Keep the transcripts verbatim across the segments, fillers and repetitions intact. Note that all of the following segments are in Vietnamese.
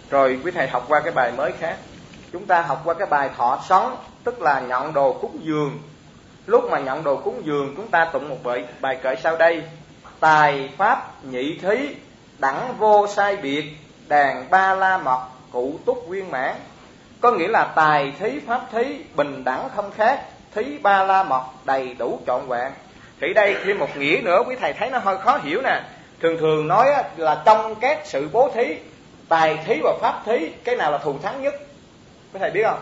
Rồi quý thầy học qua cái bài mới khác. Chúng ta học qua cái bài thọ sống, tức là nhận đồ cúng dường. Lúc mà nhận đồ cúng dường, chúng ta tụng một bài, bài kệ sau đây: tài pháp nhị thí, đẳng vô sai biệt, đàn ba la mật, cụ túc viên mãn. Có nghĩa là tài thí pháp thí bình đẳng không khác, thí ba la mật đầy đủ trọn vẹn. Thì đây thêm một nghĩa nữa, quý thầy thấy nó hơi khó hiểu nè. Thường thường nói là trong các sự bố thí, tài thí và pháp thí, cái nào là thù thắng nhất? Quý thầy biết không?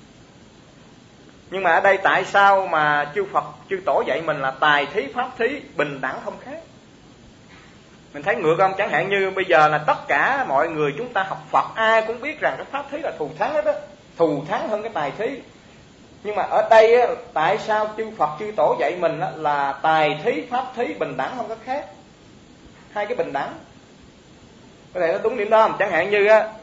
Nhưng mà ở đây tại sao mà chư Phật, chư Tổ dạy mình là tài thí pháp thí bình đẳng không khác? Mình thấy ngược không? Chẳng hạn như bây giờ là tất cả mọi người chúng ta học Phật, ai cũng biết rằng cái pháp thí là thù thắng hết đó, thù thắng hơn cái tài thí. Nhưng mà ở đây á, tại sao chư Phật chư Tổ dạy mình á, là tài thí pháp thí bình đẳng không có khác? Hai cái bình đẳng. Cái này nó đúng điểm đó không? Chẳng hạn như á,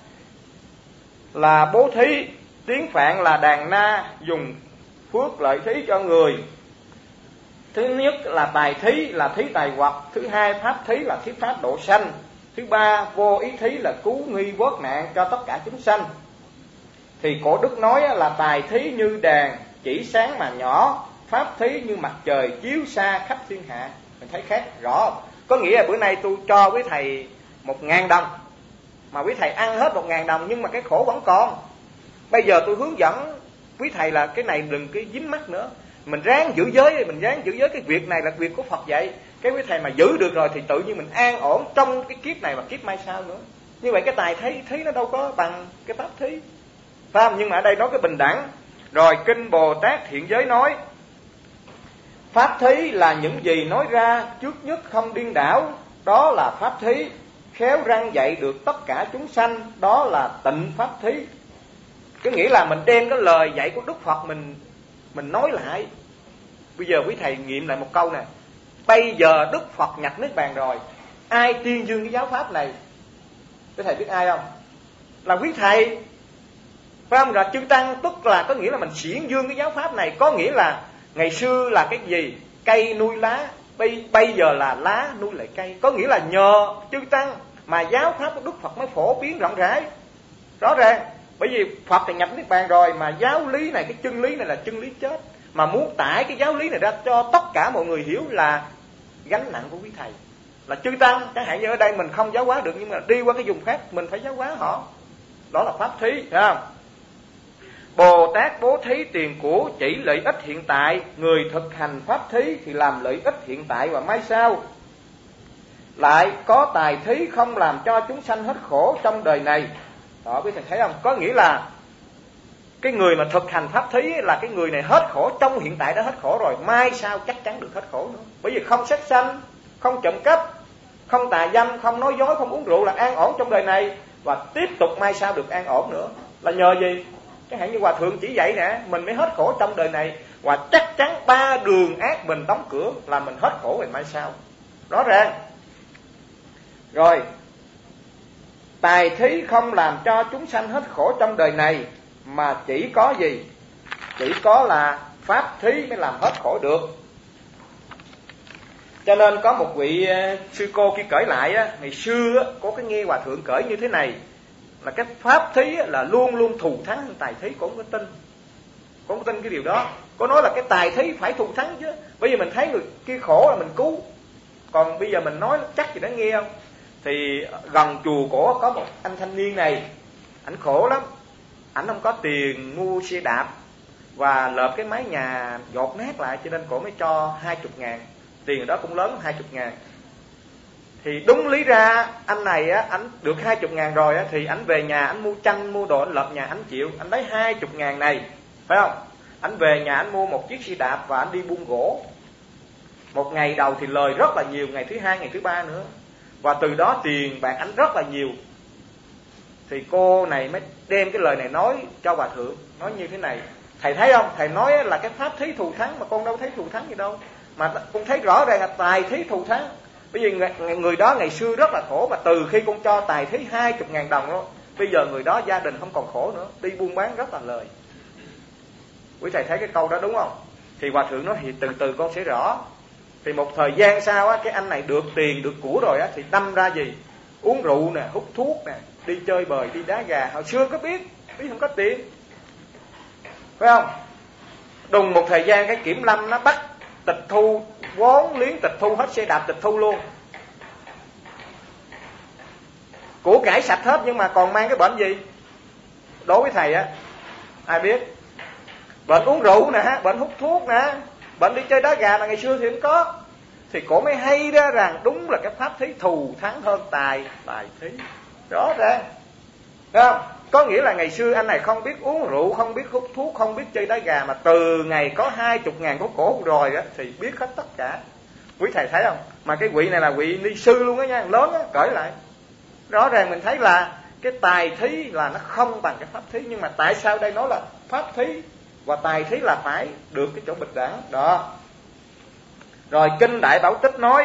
là bố thí, tiếng Phạn là đàn na, dùng phước lợi thí cho người. Thứ nhất là tài thí là thí tài vật, thứ hai pháp thí là thí pháp độ sanh, thứ ba vô ý thí là cứu nguy vớt nạn cho tất cả chúng sanh. Thì cổ đức nói là tài thí như đàn chỉ sáng mà nhỏ, pháp thí như mặt trời chiếu xa khắp thiên hạ. Mình thấy khác rõ không? Có nghĩa là bữa nay tôi cho quý thầy một ngàn đồng, mà quý thầy ăn hết một ngàn đồng, nhưng mà cái khổ vẫn còn. Bây giờ tôi hướng dẫn quý thầy là cái này đừng cái dính mắc nữa, mình ráng giữ giới, mình ráng giữ giới, cái việc này là việc của Phật dạy. Cái quý thầy mà giữ được rồi thì tự nhiên mình an ổn trong cái kiếp này và kiếp mai sau nữa. Như vậy cái tài thí thí nó đâu có bằng cái pháp thí, phải không? Nhưng mà ở đây nói cái bình đẳng. Rồi kinh Bồ Tát Hiện Giới nói pháp thí là những gì nói ra trước nhất không điên đảo, đó là pháp thí. Khéo răng dạy được tất cả chúng sanh, đó là tịnh pháp thí. Có nghĩa là mình đem cái lời dạy của Đức Phật mình mình nói lại. Bây giờ quý thầy nghiệm lại một câu nè. Bây giờ Đức Phật nhập niết bàn rồi, ai tuyên dương cái giáo pháp này? Quý thầy biết ai không? Là quý thầy, phải không? Rồi chư tăng, tức là có nghĩa là mình xiển dương cái giáo pháp này. Có nghĩa là ngày xưa là cái gì? Cây nuôi lá, bây, bây giờ là lá nuôi lại cây. Có nghĩa là nhờ chư tăng mà giáo pháp của Đức Phật mới phổ biến rộng rãi. Rõ ràng, bởi vì Phật thì nhập niết bàn rồi, mà giáo lý này, cái chân lý này là chân lý chết, mà muốn tải cái giáo lý này ra cho tất cả mọi người hiểu là gánh nặng của quý thầy. Là chư tăng, chẳng hạn như ở đây mình không giáo hóa được, nhưng mà đi qua cái vùng khác mình phải giáo hóa họ. Đó là pháp thí, thấy không? Bồ Tát bố thí tiền của chỉ lợi ích hiện tại, người thực hành pháp thí thì làm lợi ích hiện tại và mai sau. Lại có tài thí không làm cho chúng sanh hết khổ trong đời này. Đó, quý thầy thấy không? Có nghĩa là cái người mà thực hành pháp thí là cái người này hết khổ trong hiện tại, đã hết khổ rồi, mai sau chắc chắn được hết khổ nữa. Bởi vì không sát sanh, không trộm cắp, không tà dâm, không nói dối, không uống rượu, là an ổn trong đời này, và tiếp tục mai sau được an ổn nữa. Là nhờ gì? Chẳng hạn như Hòa Thượng chỉ dạy nè, mình mới hết khổ trong đời này, và chắc chắn ba đường ác mình đóng cửa là mình hết khổ về mai sau. Rõ ràng. Rồi, tài thí không làm cho chúng sanh hết khổ trong đời này, mà chỉ có gì? Chỉ có là pháp thí mới làm hết khổ được. Cho nên có một vị sư cô kia kể lại á, ngày xưa có cái nghe Hòa Thượng kể như thế này, là cái pháp thí là luôn luôn thù thắng hơn tài thí. Cô không có tin, cô không có tin cái điều đó. Cô nói là cái tài thí phải thù thắng chứ, bởi vì mình thấy người kia khổ là mình cứu. Còn bây giờ mình nói chắc gì đã nghe không? Thì gần chùa cổ có một anh thanh niên này, ảnh khổ lắm, ảnh không có tiền mua xe đạp và lợp cái mái nhà dột nát lại, cho nên cổ mới cho hai chục ngàn. Tiền đó cũng lớn, hai chục ngàn. Thì đúng lý ra anh này á, ảnh được hai chục ngàn rồi á, thì ảnh về nhà ảnh mua chanh mua đồ, ảnh lợp nhà ảnh chịu, ảnh lấy hai chục ngàn này, phải không? Ảnh về nhà ảnh mua một chiếc xe đạp và ảnh đi buôn gỗ. Một ngày đầu thì lời rất là nhiều, ngày thứ hai, ngày thứ ba nữa, và từ đó tiền bạc ảnh rất là nhiều. Thì cô này mới đem cái lời này nói cho Hòa Thượng, nói như thế này: thầy thấy không, thầy nói là cái pháp thí thù thắng, mà con đâu thấy thù thắng gì đâu, mà con thấy rõ ràng là tài thí thù thắng. Bởi vì người, người đó ngày xưa rất là khổ, mà từ khi con cho tài thí hai chục ngàn đồng đó, bây giờ người đó gia đình không còn khổ nữa, đi buôn bán rất là lời. Quý thầy thấy cái câu đó đúng không? Thì Hòa Thượng nói thì từ từ con sẽ rõ. Thì một thời gian sau á, cái anh này được tiền được của rồi á, thì đâm ra gì? Uống rượu nè, hút thuốc nè, đi chơi bời, đi đá gà. Hồi xưa có biết, biết không có tiền, phải không? Đùng một thời gian cái kiểm lâm nó bắt tịch thu vốn liếng, tịch thu hết xe đạp, tịch thu luôn. Của cải sạch hết nhưng mà còn mang cái bệnh gì? Đối với thầy á, ai biết? Bệnh uống rượu nè, bệnh hút thuốc nè, bệnh đi chơi đá gà mà ngày xưa thì không có. Thì cổ mới hay ra rằng đúng là cái pháp thí thù thắng hơn tài tài thí. Rõ ràng, thấy không? Có nghĩa là ngày xưa anh này không biết uống rượu, không biết hút thuốc, không biết chơi đá gà, mà từ ngày có hai chục ngàn của cổ rồi á thì biết hết tất cả. Quý thầy thấy không? Mà cái vị này là vị ni sư luôn á nha, lớn á, cởi lại. Rõ ràng mình thấy là cái tài thí là nó không bằng cái pháp thí. Nhưng mà tại sao đây nói là pháp thí và tài thí là phải được cái chỗ bình đẳng đó. Rồi Kinh Đại Bảo Tích nói,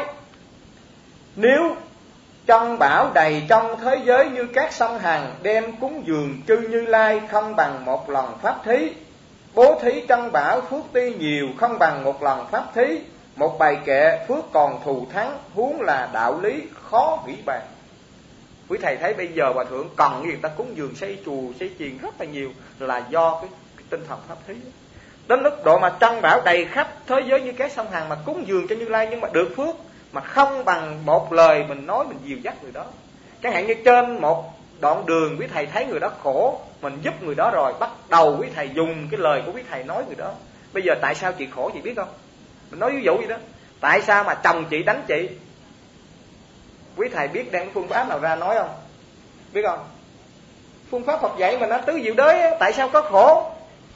nếu trong bảo đầy trong thế giới như các sông Hằng, đem cúng dường chư Như Lai không bằng một lần pháp thí. Bố thí trong bảo phước tuy nhiều không bằng một lần pháp thí. Một bài kệ phước còn thù thắng, huống là đạo lý khó nghĩ bàn. Quý thầy thấy bây giờ Hòa Thượng cần người ta cúng dường xây chùa, xây chiền rất là nhiều, là do cái, cái tinh thần pháp thí. Đến lúc độ mà trăng bảo đầy khắp thế giới như các sông Hằng mà cúng dường cho Như Lai, nhưng mà được phước mà không bằng một lời mình nói mình dìu dắt người đó. Chẳng hạn như trên một đoạn đường quý thầy thấy người đó khổ, mình giúp người đó rồi, bắt đầu quý thầy dùng cái lời của quý thầy nói người đó. Bây giờ tại sao chị khổ chị biết không? Mình nói ví dụ vậy đó. Tại sao mà chồng chị đánh chị? Quý thầy biết đang phương pháp nào ra nói không? Biết không? Phương pháp Phật dạy mình nó tứ diệu đới. Tại sao có khổ?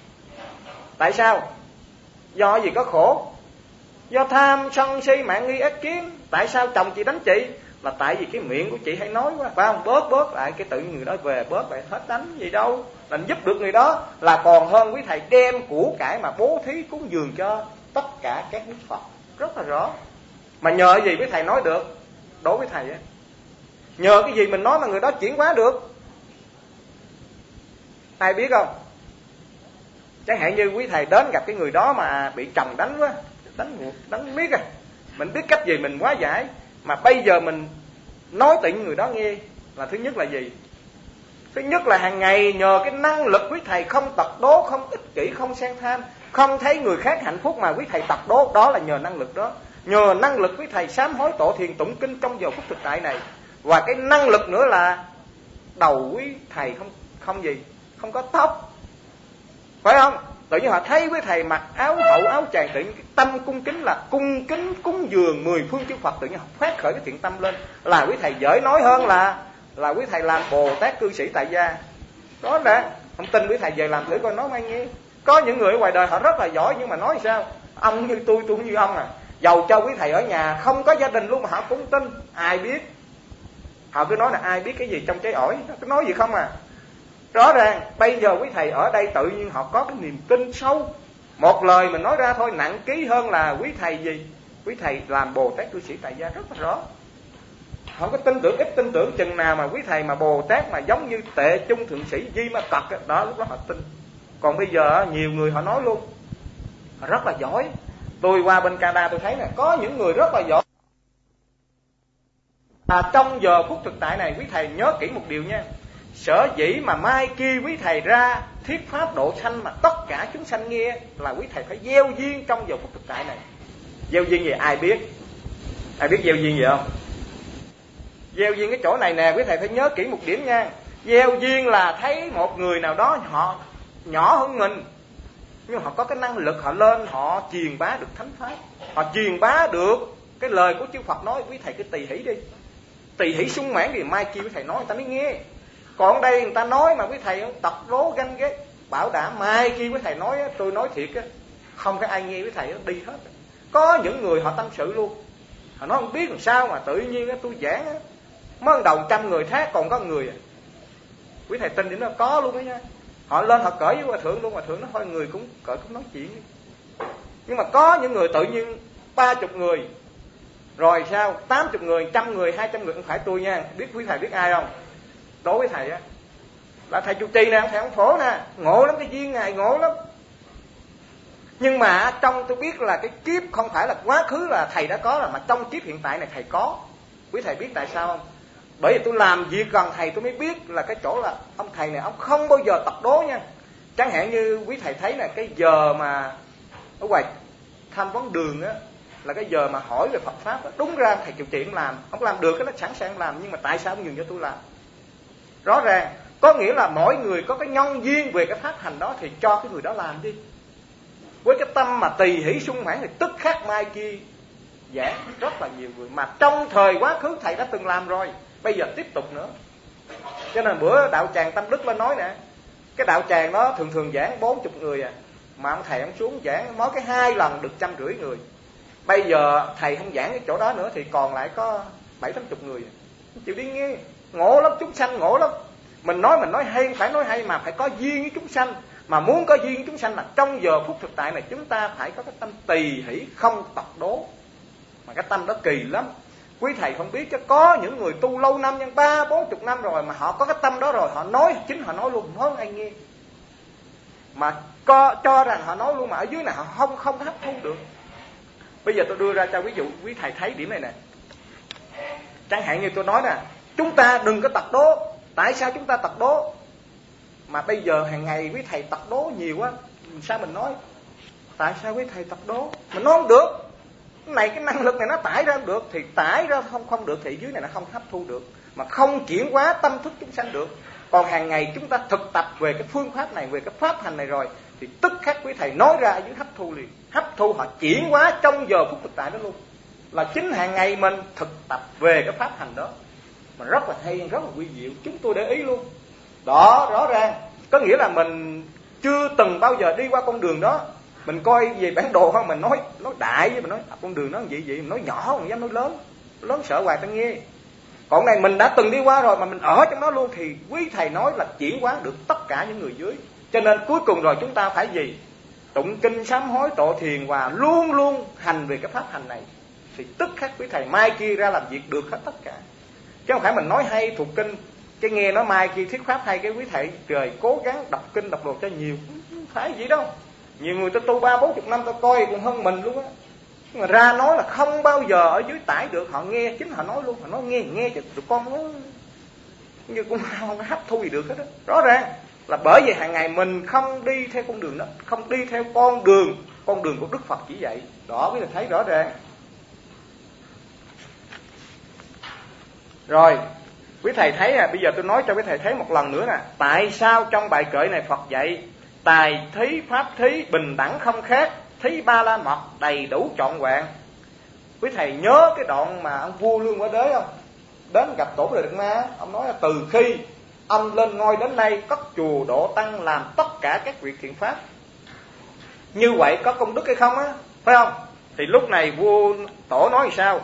Tại sao? Do gì có khổ? Do tham sân si mạng nghi ác kiến. Tại sao chồng chị đánh chị? Là tại vì cái miệng của chị hay nói quá, phải không? Bớt bớt lại, cái tự người đó về bớt lại, hết đánh gì đâu. Mình giúp được người đó là còn hơn quý thầy đem của cải mà bố thí cúng dường cho tất cả các đức Phật. Rất là rõ. Mà nhờ gì quý thầy nói được? Đối với thầy á, nhờ cái gì mình nói mà người đó chuyển hóa được? Ai biết không? Chẳng hạn như quý thầy đến gặp cái người đó mà bị chồng đánh quá, đánh đánh miết à, mình biết cách gì mình hóa giải. Mà bây giờ mình nói tịnh người đó nghe là thứ nhất là gì? Thứ nhất là hàng ngày nhờ cái năng lực quý thầy không tật đố, không ích kỷ, không sang tham, không thấy người khác hạnh phúc mà quý thầy tật đố, đó là nhờ năng lực đó. Nhờ năng lực quý thầy sám hối tổ thiền tụng kinh trong giờ phút thực tại này. Và cái năng lực nữa là đầu quý thầy không không gì, không có tóc, phải không? Tự nhiên họ thấy quý thầy mặc áo hậu áo chàng, tự nhiên cái tâm cung kính là cung kính cúng dường mười phương chư Phật, tự nhiên họ phát khởi cái thiện tâm lên. Là quý thầy dễ nói hơn là là quý thầy làm Bồ Tát cư sĩ tại gia. Đó là không tin quý thầy về làm thử coi nói mai nghe. Có những người ở ngoài đời họ rất là giỏi, nhưng mà nói sao? Ông như tôi, tôi cũng như ông à. Dầu cho quý thầy ở nhà không có gia đình luôn mà họ cũng tin. Ai biết? Họ cứ nói là ai biết cái gì trong trái ổi, cứ nói gì không à. Rõ ràng bây giờ quý thầy ở đây tự nhiên họ có cái niềm tin sâu. Một lời mình nói ra thôi nặng ký hơn là quý thầy gì? Quý thầy làm Bồ Tát cư sĩ tại gia rất là rõ. Họ có tin tưởng, ít tin tưởng chừng nào mà quý thầy mà Bồ Tát mà giống như Tệ Chung Thượng Sĩ Di Ma Cật đó, lúc đó họ tin. Còn bây giờ nhiều người họ nói luôn, họ rất là giỏi. Tôi qua bên Canada tôi thấy nè, có những người rất là giỏi. À, trong giờ phút thực tại này quý thầy nhớ kỹ một điều nha. Sở dĩ mà mai kia quý thầy ra thuyết pháp độ sanh mà tất cả chúng sanh nghe là quý thầy phải gieo duyên trong giờ phút thực tại này. Gieo duyên gì ai biết? Ai biết gieo duyên gì không? Gieo duyên cái chỗ này nè, quý thầy phải nhớ kỹ một điểm nha. Gieo duyên là thấy một người nào đó họ nhỏ hơn mình, nhưng họ có cái năng lực, họ lên họ truyền bá được thánh pháp, họ truyền bá được cái lời của chư Phật nói. Quý thầy cứ tỳ hỷ đi, tỳ hỷ sung mãn thì mai kia quý thầy nói người ta mới nghe. Còn đây người ta nói mà quý thầy tập rố ganh ghét, bảo đảm mai kia quý thầy nói, tôi nói thiệt á, không có ai nghe quý thầy đi hết. Có những người họ tâm sự luôn, họ nói không biết làm sao mà tự nhiên tôi giảng á, mới đầu trăm người khác còn có người à. Quý thầy tin đến nó có luôn đó nha. Họ lên họ cởi với Hòa Thượng luôn, Hòa Thượng nó thôi người cũng cởi cũng nói chuyện đi. Nhưng mà có những người tự nhiên ba chục người, rồi sao tám chục người, trăm người, hai trăm người, không phải tôi nha. Biết quý thầy biết ai không? Đối với thầy á là thầy Chủ Trì nè, thầy ông Phổ nè, ngộ lắm, cái duyên ngài ngộ lắm. Nhưng mà trong tôi biết là cái kiếp không phải là quá khứ là thầy đã có, là mà trong kiếp hiện tại này thầy có. Quý thầy biết tại sao không? Bởi vì tôi làm việc gần thầy tôi mới biết là cái chỗ là ông thầy này ông không bao giờ tập đố nha. Chẳng hạn như quý thầy thấy là cái giờ mà ở ngoài tham vấn đường á, là cái giờ mà hỏi về Phật Pháp đó. Đúng ra thầy chịu chuyện làm, ông làm được cái nó sẵn sàng làm, nhưng mà tại sao ông nhường cho tôi làm? Rõ ràng có nghĩa là mỗi người có cái nhân duyên về cái pháp hành đó thì cho cái người đó làm đi. Với cái tâm mà tỳ hỷ sung mãn thì tức khắc mai kia giảng rất là nhiều người mà trong thời quá khứ thầy đã từng làm rồi, bây giờ tiếp tục nữa. Cho nên bữa đạo tràng Tâm Đức lên nói nè, cái đạo tràng đó thường thường giảng bốn chục người à, mà ông thầy ông xuống giảng mỗi cái hai lần được trăm rưỡi người. Bây giờ thầy không giảng cái chỗ đó nữa thì còn lại có bảy tám chục người, chịu đi nghe. Ngộ lắm, chúng sanh ngộ lắm. Mình nói mình nói hay, phải nói hay mà phải có duyên với chúng sanh. Mà muốn có duyên với chúng sanh là trong giờ phút thực tại này chúng ta phải có cái tâm tỳ hỷ không tập đố. Mà cái tâm đó kỳ lắm. Quý thầy không biết chứ có những người tu lâu năm, nhân ba bốn chục năm rồi mà họ có cái tâm đó rồi, họ nói chính họ nói luôn, nói ai nghe. Mà co, cho rằng họ nói luôn mà ở dưới này họ không không hấp thu được. Bây giờ tôi đưa ra cho ví dụ quý thầy thấy điểm này nè. Chẳng hạn như tôi nói nè, chúng ta đừng có tập đố. Tại sao chúng ta tập đố? Mà bây giờ hàng ngày quý thầy tập đố nhiều quá, sao mình nói? Tại sao quý thầy tập đố? Mình nói không được. Cái này cái năng lực này nó tải ra không được, thì tải ra không không được thì dưới này nó không hấp thu được, mà không chuyển hóa tâm thức chúng sanh được. Còn hàng ngày chúng ta thực tập về cái phương pháp này, về cái pháp hành này rồi, thì tức khắc quý thầy nói ra ở dưới hấp thu liền. Hấp thu họ chuyển hóa trong giờ phút thực tại đó luôn. Là chính hàng ngày mình thực tập về cái pháp hành đó, mà rất là hay, rất là quy diệu. Chúng tôi để ý luôn. Đó, rõ ràng. Có nghĩa là mình chưa từng bao giờ đi qua con đường đó. Mình coi về bản đồ không, mình nói nói đại với mình nói à, con đường nó vậy vậy, mình nói nhỏ không dám nói lớn. Lớn sợ hoài ta nghe. Còn này mình đã từng đi qua rồi mà mình ở trong đó luôn, thì quý thầy nói là chuyển hóa được tất cả những người dưới. Cho nên cuối cùng rồi chúng ta phải gì? Tụng kinh sám hối tội thiền và luôn luôn hành về cái pháp hành này, thì tức khắc quý thầy mai kia ra làm việc được hết tất cả. Chứ không phải mình nói hay thuộc kinh, cái nghe nói mai kia thuyết pháp hay cái quý thầy trời cố gắng đọc kinh đọc đồ cho nhiều. Không phải gì đâu. Nhiều người ta tu ba bốn chục năm ta coi còn hơn mình luôn á. Nhưng mà ra nói là không bao giờ ở dưới tải được, họ nghe chính họ nói luôn, họ nói nghe nghe cho tụi con nó như cũng không hấp thu gì được hết đó. Rõ ràng là bởi vì hàng ngày mình không đi theo con đường đó, không đi theo con đường con đường của Đức Phật chỉ dạy. Đó quý thầy thấy rõ ràng. Rồi quý thầy thấy à, bây giờ tôi nói cho quý thầy thấy một lần nữa nè. Tại sao trong bài kệ này Phật dạy tài thí pháp thí bình đẳng không khác, thí ba la mật đầy đủ trọn vẹn? Quý thầy nhớ cái đoạn mà ông vua Lương Quả Đế không? Đến gặp Tổ Bồ Đề Đạt Ma, ông nói là từ khi ông lên ngôi đến nay cất chùa độ tăng làm tất cả các việc thiện pháp. Như vậy có công đức hay không á? Phải không? Thì lúc này vua Tổ nói thì sao?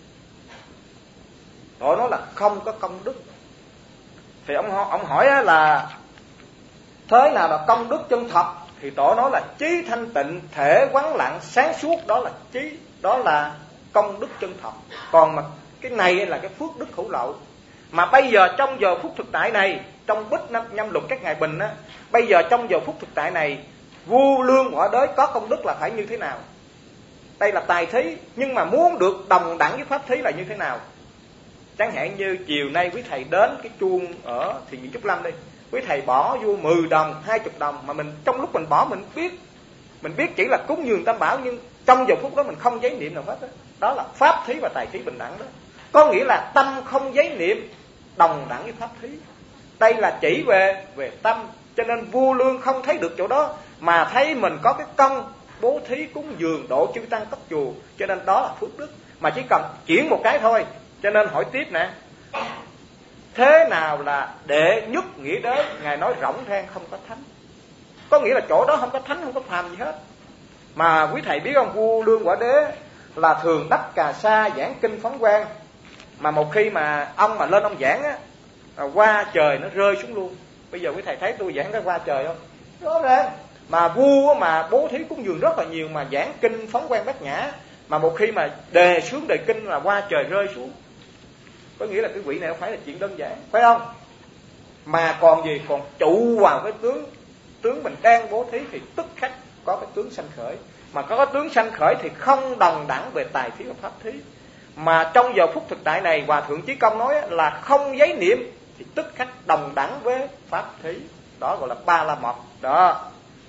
Tổ nói là không có công đức. Thì ông ông hỏi là thế nào là công đức chân thật? Thì Tổ nói là trí thanh tịnh, thể quán lặng, sáng suốt, đó là trí, đó là công đức chân thật. Còn mà cái này là cái phước đức hữu lậu. Mà bây giờ trong giờ phút thực tại này, trong Bích năm nhâm lục các ngài bình á, bây giờ trong giờ phút thực tại này, vua Lương Quả Đế có công đức là phải như thế nào? Đây là tài thí, nhưng mà muốn được đồng đẳng với pháp thí là như thế nào? Chẳng hạn như chiều nay quý thầy đến cái chuông ở Thiền Viện Trúc Lâm đi, quý thầy bỏ vô mười đồng, hai mươi đồng, mà mình trong lúc mình bỏ mình biết, mình biết chỉ là cúng dường Tam Bảo, nhưng trong giờ phút đó mình không giấy niệm nào hết đó. Đó là pháp thí và tài thí bình đẳng đó. Có nghĩa là tâm không giấy niệm đồng đẳng với pháp thí. Đây là chỉ về về tâm. Cho nên vua Lương không thấy được chỗ đó, mà thấy mình có cái công bố thí cúng dường độ chư tăng cấp chùa, cho nên đó là phước đức. Mà chỉ cần chuyển một cái thôi. Cho nên hỏi tiếp nè, thế nào là đệ nhất nghĩa đế? Ngài nói rỗng rang không có thánh. Có nghĩa là chỗ đó không có thánh, không có phàm gì hết. Mà quý thầy biết không, vua Lương Quả Đế là thường đắp cà sa giảng kinh phóng quang. Mà một khi mà ông mà lên ông giảng á, qua trời nó rơi xuống luôn. Bây giờ quý thầy thấy tôi giảng cái qua trời không? Rõ ràng. Mà vua mà bố thí cúng dường rất là nhiều, mà giảng kinh phóng quang bát nhã, mà một khi mà đề xuống đề kinh là qua trời rơi xuống. Có nghĩa là cái vị này không phải là chuyện đơn giản, phải không? Mà còn gì, còn trụ vào cái tướng tướng mình đang bố thí thì tức khắc có cái tướng sanh khởi. Mà có cái tướng sanh khởi thì không đồng đẳng về tài thí và pháp thí. Mà trong giờ phút thực tại này, Hòa Thượng Chí Công nói là không giấy niệm thì tức khắc đồng đẳng với pháp thí. Đó gọi là ba la mật đó.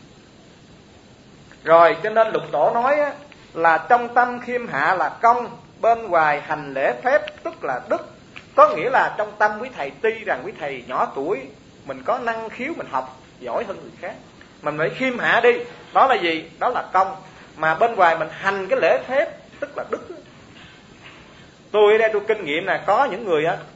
Rồi cho nên Lục Tổ nói là trong tâm khiêm hạ là công, bên ngoài hành lễ phép tức là đức. Có nghĩa là trong tâm quý thầy, tuy rằng quý thầy nhỏ tuổi, mình có năng khiếu, mình học giỏi hơn người khác, mình phải khiêm hạ đi. Đó là gì? Đó là công. Mà bên ngoài mình hành cái lễ phép tức là đức. Tôi ở đây tôi kinh nghiệm là có những người á,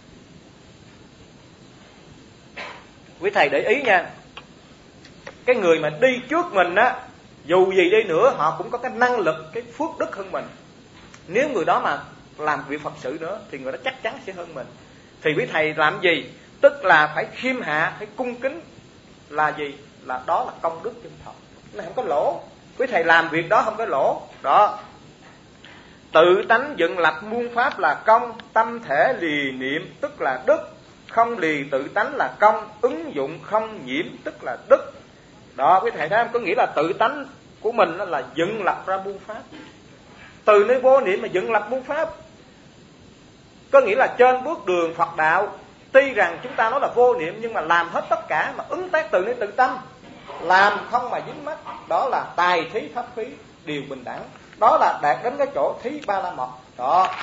quý thầy để ý nha, cái người mà đi trước mình á, dù gì đi nữa họ cũng có cái năng lực, cái phước đức hơn mình. Nếu người đó mà làm việc Phật sự nữa thì người đó chắc chắn sẽ hơn mình. Thì quý thầy làm gì? Tức là phải khiêm hạ, phải cung kính. Là gì? Là đó là công đức chân thật, nó không có lỗ. Quý thầy làm việc đó không có lỗ đó. Tự tánh dựng lập muôn pháp là công, tâm thể lì niệm tức là đức. Không lì tự tánh là công, ứng dụng không nhiễm tức là đức. Đó, quý thầy thấy không? Có nghĩa là tự tánh của mình là dựng lập ra muôn pháp. Từ nơi vô niệm mà dựng lập muôn pháp. Có nghĩa là trên bước đường Phật đạo, tuy rằng chúng ta nói là vô niệm nhưng mà làm hết tất cả, mà ứng tác từ nơi tự tâm, làm không mà dính mắc. Đó là tài thí pháp khí đều bình đẳng. Đó là đạt đến cái chỗ thí ba la mật đó.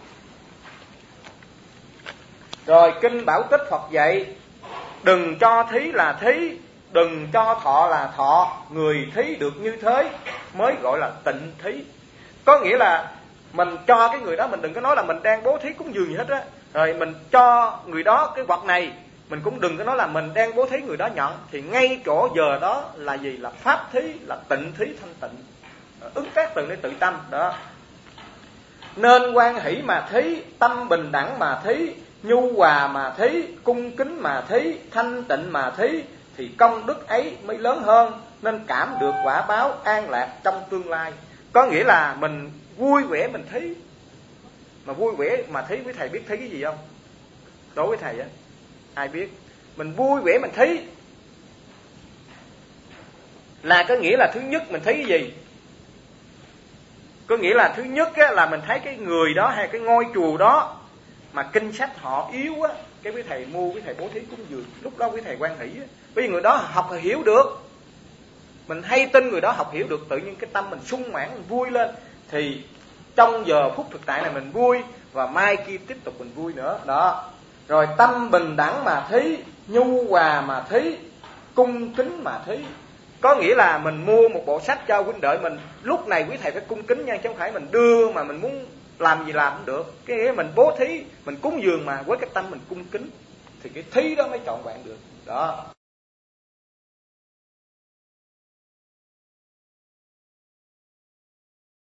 Rồi kinh Bảo Tích Phật dạy, đừng cho thí là thí, đừng cho thọ là thọ. Người thí được như thế mới gọi là tịnh thí. Có nghĩa là mình cho cái người đó, mình đừng có nói là mình đang bố thí cúng dường gì hết á, rồi mình cho người đó cái vật này, mình cũng đừng có nói là mình đang bố thí người đó nhận. Thì ngay chỗ giờ đó là gì? Là pháp thí, là tịnh thí thanh tịnh, ứng tác từ nơi tự tâm đó. Nên hoan hỷ mà thí, tâm bình đẳng mà thí, nhu hòa mà thí, cung kính mà thí, thanh tịnh mà thí, thì công đức ấy mới lớn hơn, nên cảm được quả báo an lạc trong tương lai. Có nghĩa là mình vui vẻ mình thí. Mà vui vẻ mà thí, quý thầy biết thí cái gì không? Đối với thầy á, ai biết? Mình vui vẻ mình thí là có nghĩa là thứ nhất mình thấy cái gì? Có nghĩa là thứ nhất á, là mình thấy cái người đó hay cái ngôi chùa đó mà kinh sách họ yếu á, cái quý thầy mua, quý thầy bố thí cúng dường, lúc đó quý thầy hoan hỷ á. Bởi vì người đó học hiểu được, mình hay tin người đó học hiểu được, tự nhiên cái tâm mình sung mãn, mình vui lên. Thì trong giờ phút thực tại này mình vui, và mai kia tiếp tục mình vui nữa đó. Rồi tâm bình đẳng mà thí, nhu hòa mà thí, cung kính mà thí. Có nghĩa là mình mua một bộ sách cho huynh đệ mình, lúc này quý thầy phải cung kính nha, chứ không phải mình đưa mà mình muốn làm gì làm cũng được. Cái nghĩa mình bố thí, mình cúng dường mà với cái tâm mình cung kính, thì cái thí đó mới trọn vẹn được đó.